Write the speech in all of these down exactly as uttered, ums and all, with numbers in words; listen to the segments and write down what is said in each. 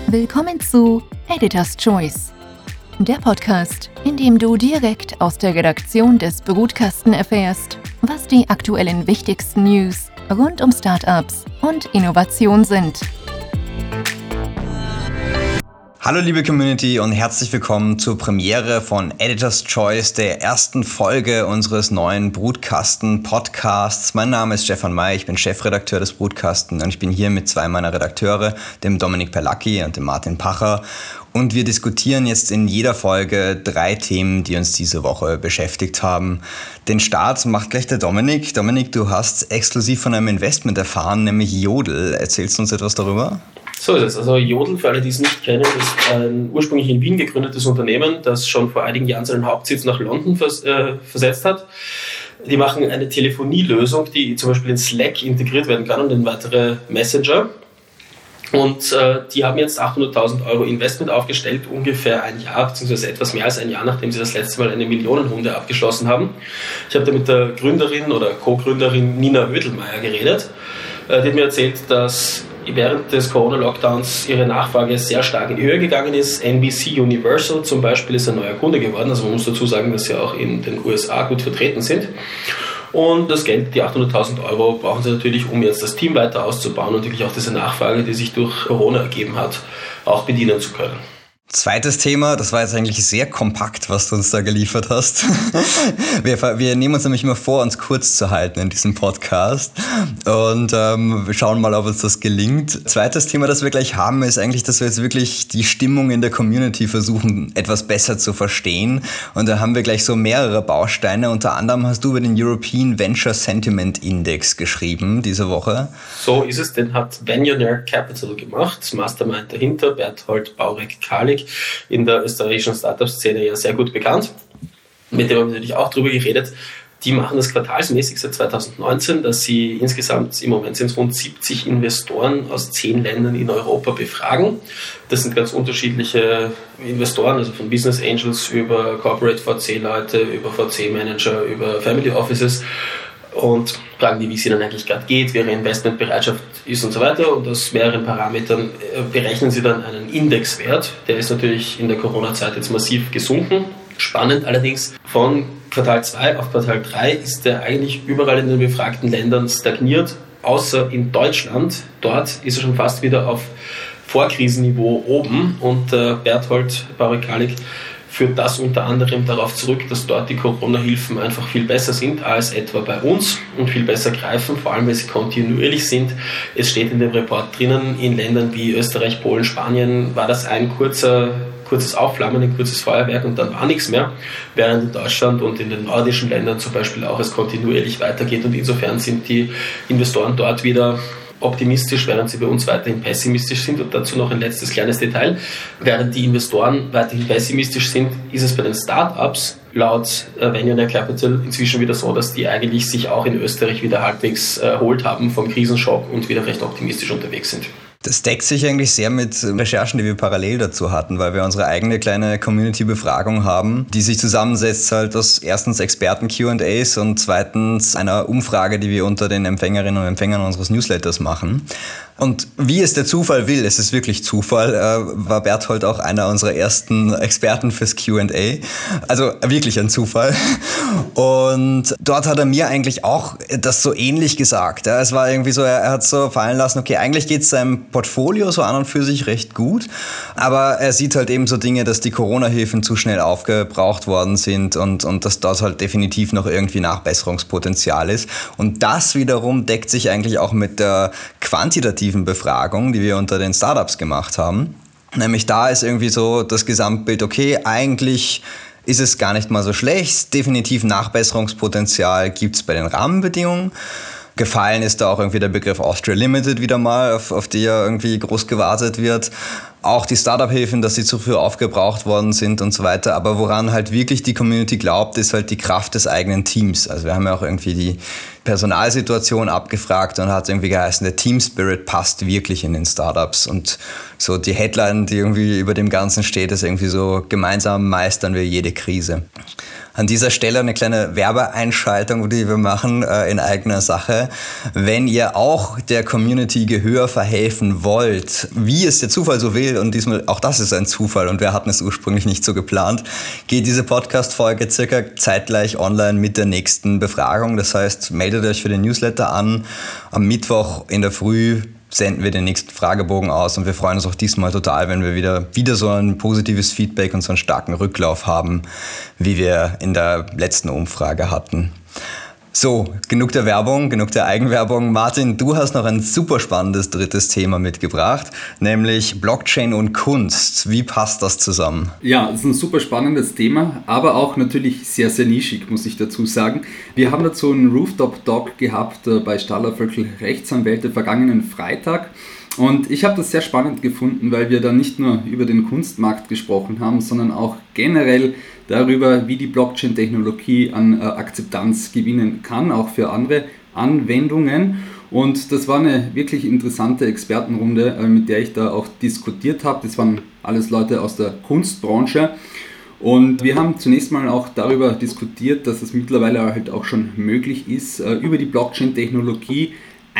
Willkommen zu Editor's Choice, der Podcast, in dem du direkt aus der Redaktion des Brutkasten erfährst, was die aktuellen wichtigsten News rund um Startups und Innovation sind. Hallo liebe Community und herzlich willkommen zur Premiere von Editor's Choice, der ersten Folge unseres neuen Brutkasten-Podcasts. Mein Name ist Stefan May, ich bin Chefredakteur des Brutkasten und ich bin hier mit zwei meiner Redakteure, dem Dominik Perlacki und dem Martin Pacher. Und wir diskutieren jetzt in jeder Folge drei Themen, die uns diese Woche beschäftigt haben. Den Start macht gleich der Dominik. Dominik, du hast exklusiv von einem Investment erfahren, nämlich Jodel. Erzählst du uns etwas darüber? So ist es. Also Jodel, für alle, die es nicht kennen, ist ein ursprünglich in Wien gegründetes Unternehmen, das schon vor einigen Jahren seinen Hauptsitz nach London vers- äh, versetzt hat. Die machen eine Telefonielösung, die zum Beispiel in Slack integriert werden kann und in weitere Messenger. Und äh, die haben jetzt achthunderttausend Euro Investment aufgestellt, ungefähr ein Jahr, beziehungsweise etwas mehr als ein Jahr, nachdem sie das letzte Mal eine Millionenrunde abgeschlossen haben. Ich habe da mit der Gründerin oder Co-Gründerin Nina Oedelmeier geredet. Äh, die hat mir erzählt, dass während des Corona-Lockdowns ihre Nachfrage sehr stark in die Höhe gegangen ist. N B C Universal zum Beispiel ist ein neuer Kunde geworden. Also man muss dazu sagen, dass sie auch in den U S A gut vertreten sind. Und das Geld, die achthunderttausend Euro, brauchen sie natürlich, um jetzt das Team weiter auszubauen und wirklich auch diese Nachfrage, die sich durch Corona ergeben hat, auch bedienen zu können. Zweites Thema, das war jetzt eigentlich sehr kompakt, was du uns da geliefert hast. Wir, wir nehmen uns nämlich immer vor, uns kurz zu halten in diesem Podcast und ähm, wir schauen mal, ob uns das gelingt. Zweites Thema, das wir gleich haben, ist eigentlich, dass wir jetzt wirklich die Stimmung in der Community versuchen, etwas besser zu verstehen. Und da haben wir gleich so mehrere Bausteine. Unter anderem hast du über den European Venture Sentiment Index geschrieben diese Woche. So ist es, den hat Venunaire Capital gemacht, Mastermind dahinter, Berthold Baurek-Kalik, in der österreichischen Startup-Szene ja sehr gut bekannt. Mit dem haben wir natürlich auch drüber geredet. Die machen das quartalsmäßig seit zweitausendneunzehn, dass sie insgesamt, im Moment sind es rund siebzig Investoren aus zehn Ländern in Europa befragen. Das sind ganz unterschiedliche Investoren, also von Business Angels über Corporate V C-Leute, über V C-Manager, über Family Offices. Und fragen die, wie es ihnen eigentlich gerade geht, wie ihre Investmentbereitschaft ist und so weiter. Und aus mehreren Parametern berechnen sie dann einen Indexwert. Der ist natürlich in der Corona-Zeit jetzt massiv gesunken. Spannend allerdings, von Quartal zwei auf Quartal drei ist der eigentlich überall in den befragten Ländern stagniert, außer in Deutschland. Dort ist er schon fast wieder auf Vorkrisenniveau oben. Und äh, Berthold Baurek-Kalik führt das unter anderem darauf zurück, dass dort die Corona-Hilfen einfach viel besser sind als etwa bei uns und viel besser greifen, vor allem weil sie kontinuierlich sind. Es steht in dem Report drinnen, in Ländern wie Österreich, Polen, Spanien war das ein kurzer, kurzes Aufflammen, ein kurzes Feuerwerk und dann war nichts mehr, während in Deutschland und in den nordischen Ländern zum Beispiel auch es kontinuierlich weitergeht und insofern sind die Investoren dort wieder optimistisch, während sie bei uns weiterhin pessimistisch sind. Und dazu noch ein letztes kleines Detail. Während die Investoren weiterhin pessimistisch sind, ist es bei den Startups laut äh, Venunaire Capital inzwischen wieder so, dass die eigentlich sich auch in Österreich wieder halbwegs erholt haben vom Krisenschock und wieder recht optimistisch unterwegs sind. Das deckt sich eigentlich sehr mit Recherchen, die wir parallel dazu hatten, weil wir unsere eigene kleine Community-Befragung haben, die sich zusammensetzt halt aus erstens Experten-Q and A's und zweitens einer Umfrage, die wir unter den Empfängerinnen und Empfängern unseres Newsletters machen. Und wie es der Zufall will, es ist wirklich Zufall, äh, war Berthold auch einer unserer ersten Experten fürs Q and A. Also wirklich ein Zufall. Und dort hat er mir eigentlich auch das so ähnlich gesagt. Ja. Es war irgendwie so, er, er hat so fallen lassen, okay, eigentlich geht es seinem Portfolio so an und für sich recht gut, aber er sieht halt eben so Dinge, dass die Corona-Hilfen zu schnell aufgebraucht worden sind und, und dass dort halt definitiv noch irgendwie Nachbesserungspotenzial ist. Und das wiederum deckt sich eigentlich auch mit der quantitativen Befragung, die wir unter den Startups gemacht haben. Nämlich da ist irgendwie so das Gesamtbild, okay, eigentlich ist es gar nicht mal so schlecht, definitiv Nachbesserungspotenzial gibt es bei den Rahmenbedingungen. Gefallen ist da auch irgendwie der Begriff Austria Limited wieder mal, auf, auf die ja irgendwie groß gewartet wird. Auch die Startup-Hilfen, dass sie zu früh aufgebraucht worden sind und so weiter. Aber woran halt wirklich die Community glaubt, ist halt die Kraft des eigenen Teams. Also wir haben ja auch irgendwie die Personalsituation abgefragt und hat irgendwie geheißen, der Team-Spirit passt wirklich in den Startups. Und so die Headline, die irgendwie über dem Ganzen steht, ist irgendwie so, gemeinsam meistern wir jede Krise. An dieser Stelle eine kleine Werbeeinschaltung, die wir machen äh, in eigener Sache. Wenn ihr auch der Community Gehör verhelfen wollt, wie es der Zufall so will, parallel, und diesmal, auch das ist ein Zufall und wir hatten es ursprünglich nicht so geplant, geht diese Podcast-Folge circa zeitgleich online mit der nächsten Befragung. Das heißt, meldet euch für den Newsletter an. Am Mittwoch in der Früh senden wir den nächsten Fragebogen aus und wir freuen uns auch diesmal total, wenn wir wieder, wieder so ein positives Feedback und so einen starken Rücklauf haben, wie wir in der letzten Umfrage hatten. So, genug der Werbung, genug der Eigenwerbung. Martin, du hast noch ein super spannendes drittes Thema mitgebracht, nämlich Blockchain und Kunst. Wie passt das zusammen? Ja, das ist ein super spannendes Thema, aber auch natürlich sehr, sehr nischig, muss ich dazu sagen. Wir haben dazu einen Rooftop-Talk gehabt bei Staller Völkel Rechtsanwälte vergangenen Freitag. Und ich habe das sehr spannend gefunden, weil wir da nicht nur über den Kunstmarkt gesprochen haben, sondern auch generell darüber, wie die Blockchain-Technologie an äh, Akzeptanz gewinnen kann, auch für andere Anwendungen. Und das war eine wirklich interessante Expertenrunde, äh, mit der ich da auch diskutiert habe. Das waren alles Leute aus der Kunstbranche. Und wir haben zunächst mal auch darüber diskutiert, dass es mittlerweile halt auch schon möglich ist, äh, über die Blockchain-Technologie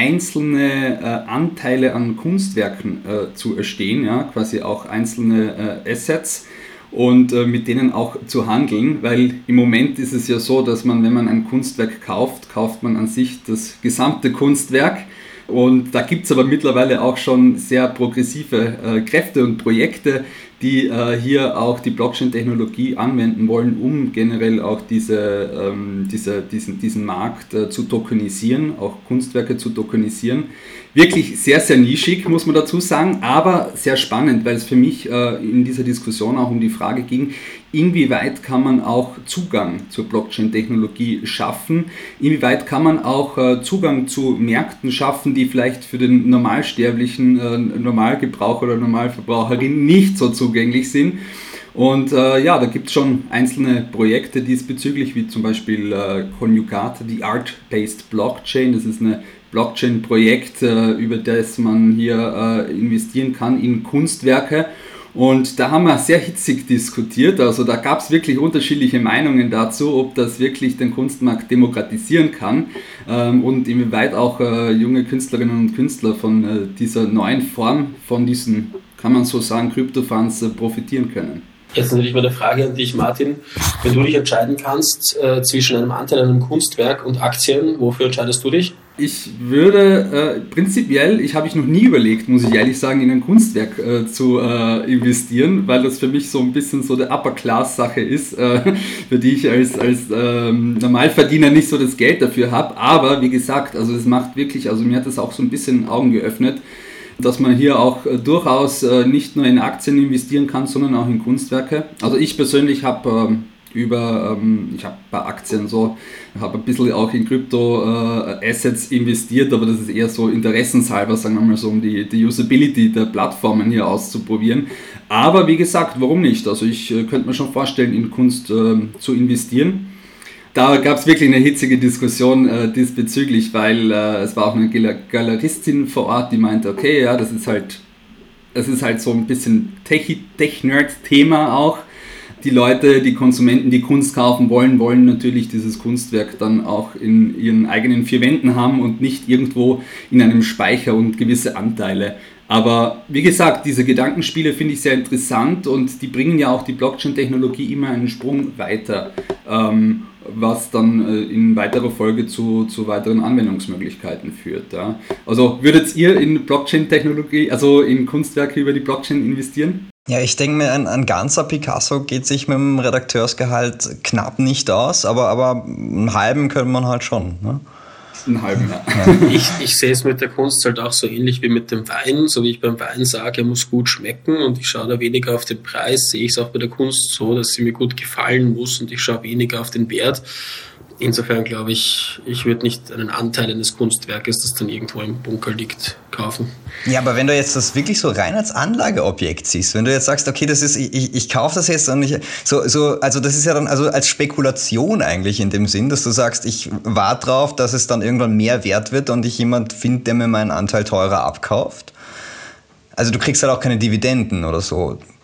einzelne äh, Anteile an Kunstwerken äh, zu erstehen, ja, quasi auch einzelne äh, Assets und äh, mit denen auch zu handeln, weil im Moment ist es ja so, dass man, wenn man ein Kunstwerk kauft, kauft man an sich das gesamte Kunstwerk. Und da gibt es aber mittlerweile auch schon sehr progressive äh, Kräfte und Projekte, die äh, hier auch die Blockchain-Technologie anwenden wollen, um generell auch diese, ähm, diese, diesen, diesen Markt äh, zu tokenisieren, auch Kunstwerke zu tokenisieren. Wirklich sehr, sehr nischig, muss man dazu sagen, aber sehr spannend, weil es für mich äh, in dieser Diskussion auch um die Frage ging, inwieweit kann man auch Zugang zur Blockchain-Technologie schaffen, inwieweit kann man auch äh, Zugang zu Märkten schaffen, die vielleicht für den normalsterblichen äh, Normalgebraucher oder Normalverbraucherin nicht so zugänglich sind. Und äh, ja, da gibt es schon einzelne Projekte diesbezüglich, wie zum Beispiel äh, Conjugate, die Art-Based Blockchain. Das ist eine Blockchain-Projekt, äh, über das man hier äh, investieren kann in Kunstwerke. Und da haben wir sehr hitzig diskutiert, also da gab es wirklich unterschiedliche Meinungen dazu, ob das wirklich den Kunstmarkt demokratisieren kann ähm, und inwieweit auch äh, junge Künstlerinnen und Künstler von äh, dieser neuen Form, von diesen, kann man so sagen, Kryptofunds äh, profitieren können. Jetzt natürlich mal eine Frage an dich, Martin. Wenn du dich entscheiden kannst äh, zwischen einem Anteil an einem Kunstwerk und Aktien, wofür entscheidest du dich? Ich würde äh, prinzipiell, ich habe ich noch nie überlegt, muss ich ehrlich sagen, in ein Kunstwerk äh, zu äh, investieren, weil das für mich so ein bisschen so eine Upper-Class-Sache ist, äh, für die ich als, als ähm, Normalverdiener nicht so das Geld dafür habe. Aber wie gesagt, also es macht wirklich, also mir hat das auch so ein bisschen Augen geöffnet, dass man hier auch äh, durchaus äh, nicht nur in Aktien investieren kann, sondern auch in Kunstwerke. Also ich persönlich habe ähm, über, ähm, ich habe bei Aktien so, habe ein bisschen auch in Krypto-Assets äh, investiert, aber das ist eher so interessenshalber, sagen wir mal so, um die, die Usability der Plattformen hier auszuprobieren. Aber wie gesagt, warum nicht? Also ich äh, könnte mir schon vorstellen, in Kunst äh, zu investieren. Da gab es wirklich eine hitzige Diskussion äh, diesbezüglich, weil äh, es war auch eine Galeristin vor Ort, die meinte, okay, ja, das ist halt, das ist halt so ein bisschen Tech-Nerd-Thema auch. Die Leute, die Konsumenten, die Kunst kaufen wollen, wollen natürlich dieses Kunstwerk dann auch in ihren eigenen vier Wänden haben und nicht irgendwo in einem Speicher und gewisse Anteile. Aber wie gesagt, diese Gedankenspiele finde ich sehr interessant und die bringen ja auch die Blockchain-Technologie immer einen Sprung weiter, ähm, was dann äh, in weiterer Folge zu, zu weiteren Anwendungsmöglichkeiten führt. Ja. Also würdet ihr in Blockchain-Technologie, also in Kunstwerke über die Blockchain investieren? Ja, ich denke mir, ein, ein ganzer Picasso geht sich mit dem Redakteursgehalt knapp nicht aus, aber, aber einen halben könnte man halt schon. Ne? Einen halben, ja. Ich, ich sehe es mit der Kunst halt auch so ähnlich wie mit dem Wein. So wie ich beim Wein sage, er muss gut schmecken und ich schaue da weniger auf den Preis, sehe ich es auch bei der Kunst so, dass sie mir gut gefallen muss und ich schaue weniger auf den Wert. Insofern glaube ich, ich würde nicht einen Anteil eines Kunstwerkes, das dann irgendwo im Bunker liegt, kaufen. Ja, aber wenn du jetzt das wirklich so rein als Anlageobjekt siehst, wenn du jetzt sagst, okay, das ist, ich, ich kaufe das jetzt und ich, so, so, also das ist ja dann also als Spekulation eigentlich in dem Sinn, dass du sagst, ich warte drauf, dass es dann irgendwann mehr wert wird und ich jemand finde, der mir meinen Anteil teurer abkauft. Also du kriegst halt auch keine Dividenden oder so.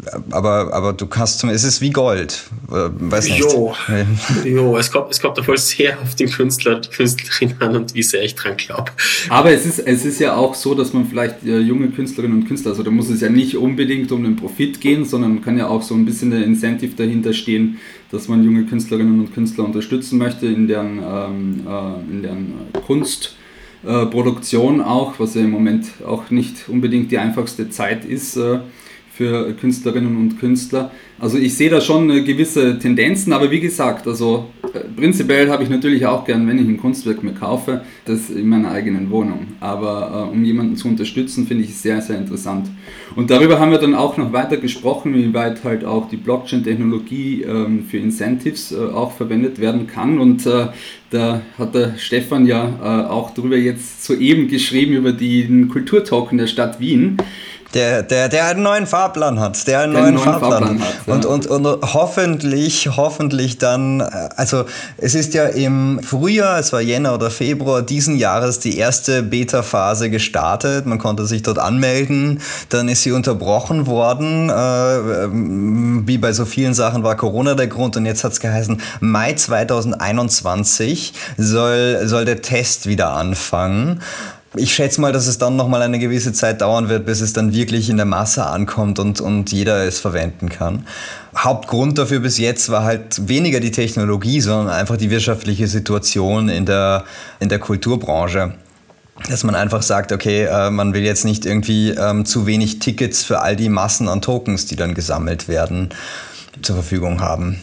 aber, aber du kannst zum, es ist wie Gold. Weiß nicht. Jo, jo es, kommt, es kommt da voll sehr auf den Künstler, die Künstlerin an und wie sehr ich dran glaube. Aber es ist, es ist ja auch so, dass man vielleicht äh, junge Künstlerinnen und Künstler, also da muss es ja nicht unbedingt um den Profit gehen, sondern kann ja auch so ein bisschen der Incentive dahinter stehen, dass man junge Künstlerinnen und Künstler unterstützen möchte in deren, ähm, äh, in deren Kunstproduktion äh, auch, was ja im Moment auch nicht unbedingt die einfachste Zeit ist äh, für Künstlerinnen und Künstler. Also ich sehe da schon äh, gewisse Tendenzen, aber wie gesagt, also äh, prinzipiell habe ich natürlich auch gern, wenn ich ein Kunstwerk mir kaufe, das in meiner eigenen Wohnung. Aber äh, um jemanden zu unterstützen, finde ich es sehr, sehr interessant. Und darüber haben wir dann auch noch weiter gesprochen, wie weit halt auch die Blockchain-Technologie ähm, für Incentives äh, auch verwendet werden kann. Und äh, da hat der Stefan ja äh, auch darüber jetzt soeben geschrieben, über den Kulturtoken der Stadt Wien. Der, der, der einen neuen Fahrplan hat, der einen der neuen, neuen Fahrplan, Fahrplan hat. Ja. Und, und, und hoffentlich, hoffentlich dann, also es ist ja im Frühjahr, es war Jänner oder Februar diesen Jahres die erste Beta-Phase gestartet. Man konnte sich dort anmelden, dann ist sie unterbrochen worden. Äh, wie bei so vielen Sachen war Corona der Grund und jetzt hat es geheißen, Mai zwanzig einundzwanzig soll, soll der Test wieder anfangen. Ich schätze mal, dass es dann nochmal eine gewisse Zeit dauern wird, bis es dann wirklich in der Masse ankommt und, und jeder es verwenden kann. Hauptgrund dafür bis jetzt war halt weniger die Technologie, sondern einfach die wirtschaftliche Situation in der, in der Kulturbranche. Dass man einfach sagt, okay, äh, man will jetzt nicht irgendwie ähm, zu wenig Tickets für all die Massen an Tokens, die dann gesammelt werden, zur Verfügung haben.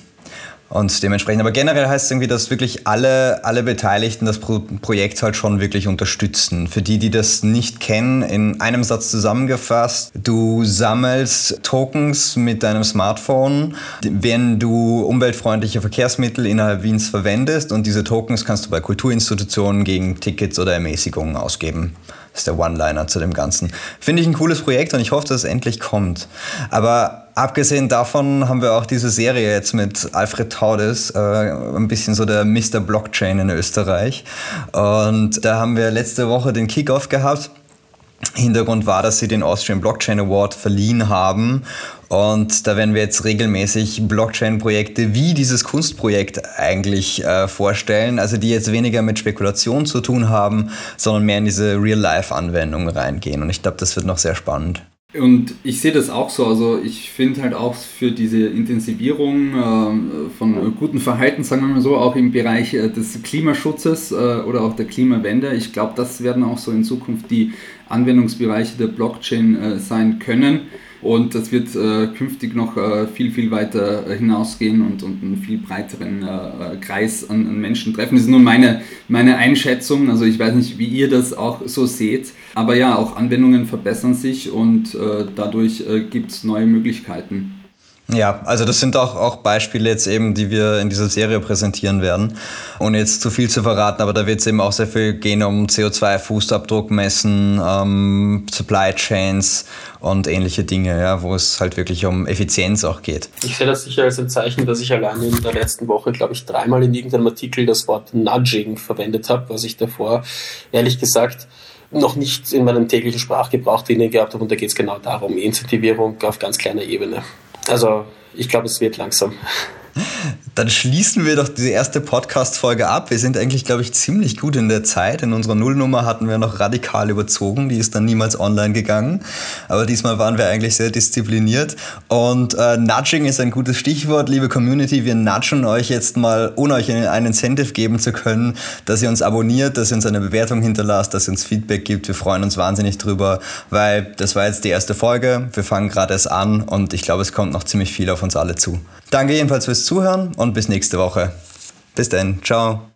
Und dementsprechend, aber generell heißt es irgendwie, dass wirklich alle, alle Beteiligten das Pro- Projekt halt schon wirklich unterstützen. Für die, die das nicht kennen, in einem Satz zusammengefasst, du sammelst Tokens mit deinem Smartphone, wenn du umweltfreundliche Verkehrsmittel innerhalb Wiens verwendest, und diese Tokens kannst du bei Kulturinstitutionen gegen Tickets oder Ermäßigungen ausgeben. Das ist der One-Liner zu dem Ganzen. Finde ich ein cooles Projekt und ich hoffe, dass es endlich kommt. Aber abgesehen davon haben wir auch diese Serie jetzt mit Alfred Taudes, äh, ein bisschen so der Mister Blockchain in Österreich. Und da haben wir letzte Woche den Kickoff gehabt. Hintergrund war, dass sie den Austrian Blockchain Award verliehen haben. Und da werden wir jetzt regelmäßig Blockchain-Projekte wie dieses Kunstprojekt eigentlich äh, vorstellen. Also die jetzt weniger mit Spekulation zu tun haben, sondern mehr in diese Real-Life-Anwendungen reingehen. Und ich glaube, das wird noch sehr spannend. Und ich sehe das auch so, also ich finde halt auch für diese Intensivierung äh, von gutem Verhalten, sagen wir mal so, auch im Bereich äh, des Klimaschutzes äh, oder auch der Klimawende, ich glaube, das werden auch so in Zukunft die Anwendungsbereiche der Blockchain äh, sein können. Und das wird äh, künftig noch äh, viel, viel weiter äh, hinausgehen und, und einen viel breiteren äh, Kreis an, an Menschen treffen. Das ist nur meine, meine Einschätzung. Also ich weiß nicht, wie ihr das auch so seht. Aber ja, auch Anwendungen verbessern sich und äh, dadurch äh, gibt es neue Möglichkeiten. Ja, also das sind auch, auch Beispiele jetzt eben, die wir in dieser Serie präsentieren werden. Ohne jetzt zu viel zu verraten, aber da wird es eben auch sehr viel gehen um C O zwei Fußabdruck messen, ähm, Supply Chains und ähnliche Dinge, ja, wo es halt wirklich um Effizienz auch geht. Ich sehe das sicher als ein Zeichen, dass ich allein in der letzten Woche, glaube ich, dreimal in irgendeinem Artikel das Wort Nudging verwendet habe, was ich davor, ehrlich gesagt, noch nicht in meinem täglichen Sprachgebrauch drinnen gehabt habe. Und da geht es genau darum, Incentivierung auf ganz kleiner Ebene. Also ich glaube, es wird langsam. Dann schließen wir doch diese erste Podcast-Folge ab. Wir sind eigentlich, glaube ich, ziemlich gut in der Zeit. In unserer Nullnummer hatten wir noch radikal überzogen. Die ist dann niemals online gegangen. Aber diesmal waren wir eigentlich sehr diszipliniert. Und äh, Nudging ist ein gutes Stichwort. Liebe Community, wir nudgen euch jetzt mal, ohne euch einen Incentive geben zu können, dass ihr uns abonniert, dass ihr uns eine Bewertung hinterlasst, dass ihr uns Feedback gibt. Wir freuen uns wahnsinnig drüber, weil das war jetzt die erste Folge. Wir fangen gerade erst an und ich glaube, es kommt noch ziemlich viel auf uns alle zu. Danke jedenfalls fürs Zuhören und bis nächste Woche. Bis dann. Ciao.